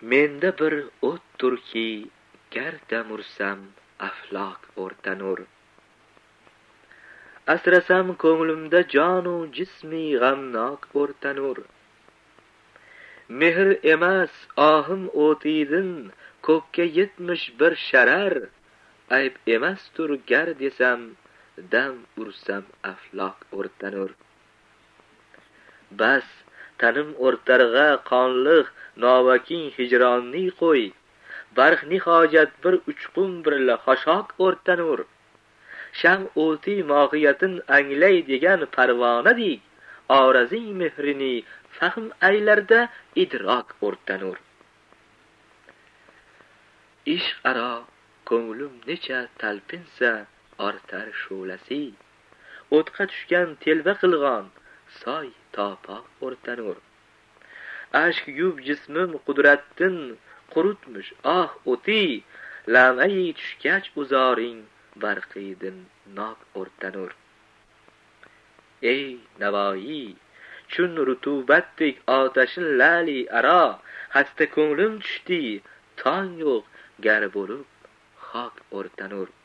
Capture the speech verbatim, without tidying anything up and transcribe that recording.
menda bir o't turki, garda mursam aflok o'rtanur. Asrasam ko'nglimda jonu jismi g'amnok o'rtanur. Mehr emas ohim o'tidin, ko'kka yetmish bir sharar. Ayb emastur gar desam, dam ursam aflok o'rtanur. Bas tanim o'rtarg'a qonliq novaking hijronni qo'y. Barxni hojat bir uchqun birla xashok o'rtanur. Sham o'ti mohiyatın anglay degan parvonadek, orazing mehrini fahm aylarda idrok o'rtanur. Ishq aro ko'nglim necha talpinsa ortar shu'lasi, o'tqa tushgan telba qilg'on soy topoq o'rtanur. Ashq yub jismim qudrattin qurutmish ah o'ti, lamai tushgach uzoring barqidin nok o'rtanur. Ey Navoiy, chun rutubatdek otashin lali aro, hasta ko'nglim tushdi, tong yo'q gar bo'lib xok o'rtanur.